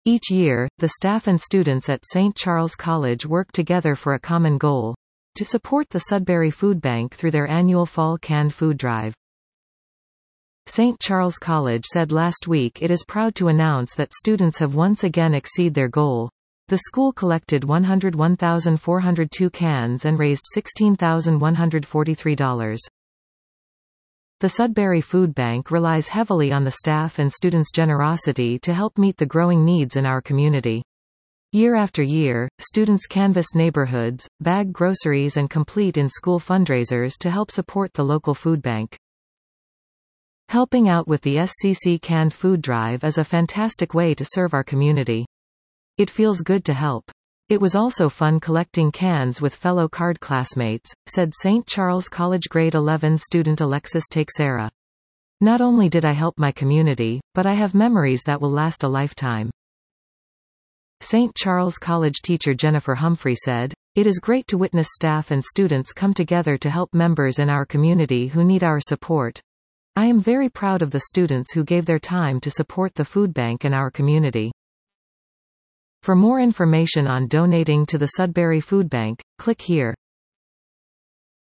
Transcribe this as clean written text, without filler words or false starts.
Each year, the staff and students at St. Charles College work together for a common goal: to support the Sudbury Food Bank through their annual fall canned food drive. St. Charles College said last week it is proud to announce that students have once again exceeded their goal. The school collected 101,402 cans and raised $16,143. The Sudbury Food Bank relies heavily on the staff and students' generosity to help meet the growing needs in our community. Year after year, students canvass neighborhoods, bag groceries and complete in-school fundraisers to help support the local food bank. Helping out with the SCC Canned Food Drive is a fantastic way to serve our community. It feels good to help. It was also fun collecting cans with fellow card classmates, said St. Charles College Grade 11 student Alexis Teixeira. Not only did I help my community, but I have memories that will last a lifetime. St. Charles College teacher Jennifer Humphrey said, "It is great to witness staff and students come together to help members in our community who need our support. I am very proud of the students who gave their time to support the food bank in our community." For more information on donating to the Sudbury Food Bank, click here.